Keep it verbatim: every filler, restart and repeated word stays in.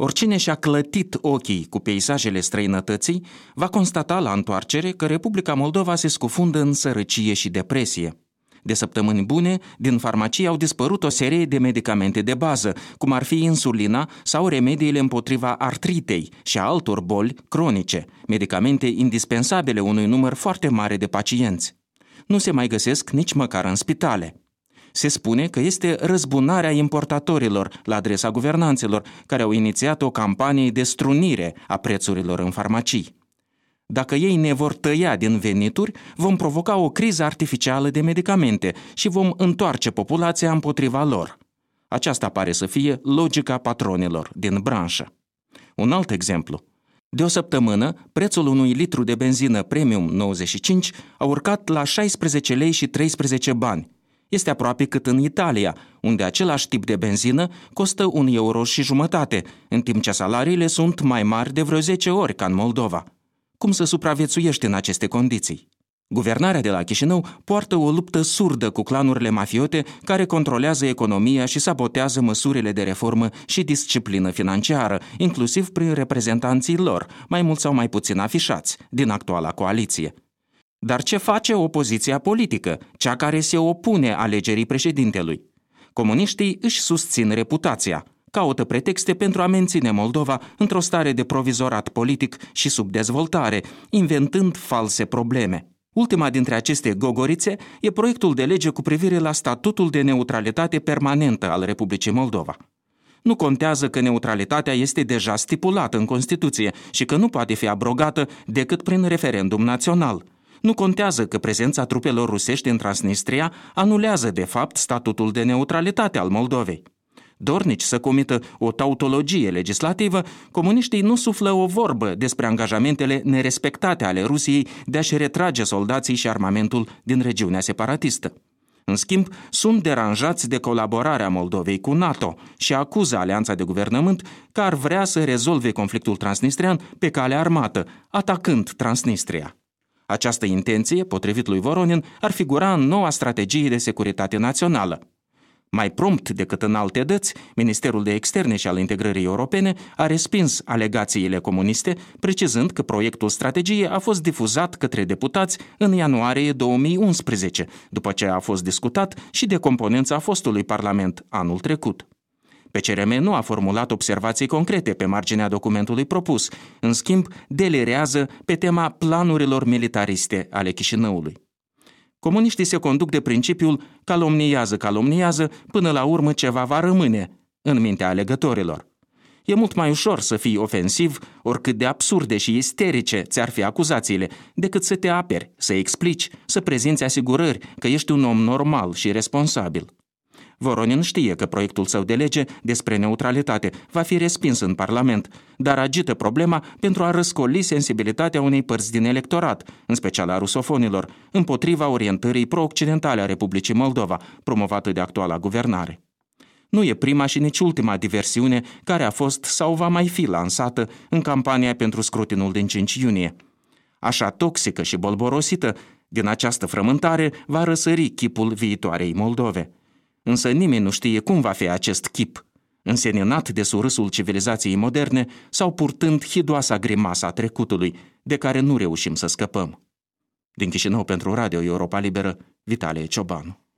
Oricine și-a clătit ochii cu peisajele străinătății va constata la întoarcere că Republica Moldova se scufundă în sărăcie și depresie. De săptămâni bune, din farmacie au dispărut o serie de medicamente de bază, cum ar fi insulina sau remediile împotriva artritei și a altor boli cronice, medicamente indispensabile unui număr foarte mare de pacienți. Nu se mai găsesc nici măcar în spitale. Se spune că este răzbunarea importatorilor la adresa guvernanților, care au inițiat o campanie de strunire a prețurilor în farmacii. Dacă ei ne vor tăia din venituri, vom provoca o criză artificială de medicamente și vom întoarce populația împotriva lor. Aceasta pare să fie logica patronilor din branșă. Un alt exemplu. De o săptămână, prețul unui litru de benzină Premium nouăzeci și cinci a urcat la șaisprezece lei și treisprezece bani. Este aproape cât în Italia, unde același tip de benzină costă un euro și jumătate, în timp ce salariile sunt mai mari de vreo zece ori ca în Moldova. Cum să supraviețuiești în aceste condiții? Guvernarea de la Chișinău poartă o luptă surdă cu clanurile mafiote care controlează economia și sabotează măsurile de reformă și disciplină financiară, inclusiv prin reprezentanții lor, mai mult sau mai puțin afișați, din actuala coaliție. Dar ce face opoziția politică, cea care se opune alegerii președintelui? Comuniștii își susțin reputația, caută pretexte pentru a menține Moldova într-o stare de provizorat politic și subdezvoltare, inventând false probleme. Ultima dintre aceste gogorițe e proiectul de lege cu privire la statutul de neutralitate permanentă al Republicii Moldova. Nu contează că neutralitatea este deja stipulată în Constituție și că nu poate fi abrogată decât prin referendum național. Nu contează că prezența trupelor rusești în Transnistria anulează de fapt statutul de neutralitate al Moldovei. Dornici să comită o tautologie legislativă, comuniștii nu suflă o vorbă despre angajamentele nerespectate ale Rusiei de a-și retrage soldații și armamentul din regiunea separatistă. În schimb, sunt deranjați de colaborarea Moldovei cu NATO și acuză alianța de guvernământ că ar vrea să rezolve conflictul transnistrian pe cale armată, atacând Transnistria. Această intenție, potrivit lui Voronin, ar figura în noua strategie de securitate națională. Mai prompt decât în alte dăți, Ministerul de Externe și al Integrării Europene a respins alegațiile comuniste, precizând că proiectul strategiei a fost difuzat către deputați în ianuarie două mii unsprezece, după ce a fost discutat și de componența fostului Parlament anul trecut. P C R M nu a formulat observații concrete pe marginea documentului propus, în schimb delirează pe tema planurilor militariste ale Chișinăului. Comuniștii se conduc de principiul calomniază, calomniază, până la urmă ceva va rămâne în mintea alegătorilor. E mult mai ușor să fii ofensiv, oricât de absurde și isterice ți-ar fi acuzațiile, decât să te aperi, să explici, să prezinți asigurări că ești un om normal și responsabil. Voronin știe că proiectul său de lege despre neutralitate va fi respins în Parlament, dar agită problema pentru a răscoli sensibilitatea unei părți din electorat, în special a rusofonilor, împotriva orientării pro-occidentale a Republicii Moldova, promovată de actuala guvernare. Nu e prima și nici ultima diversiune care a fost sau va mai fi lansată în campania pentru scrutinul din cinci iunie. Așa toxică și bolborosită, din această frământare va răsări chipul viitoarei Moldove. Însă nimeni nu știe cum va fi acest chip, înseninat de surâsul civilizației moderne sau purtând hidoasa grimasa trecutului, de care nu reușim să scăpăm. Din Chișinău pentru Radio Europa Liberă, Vitalie Ciobanu.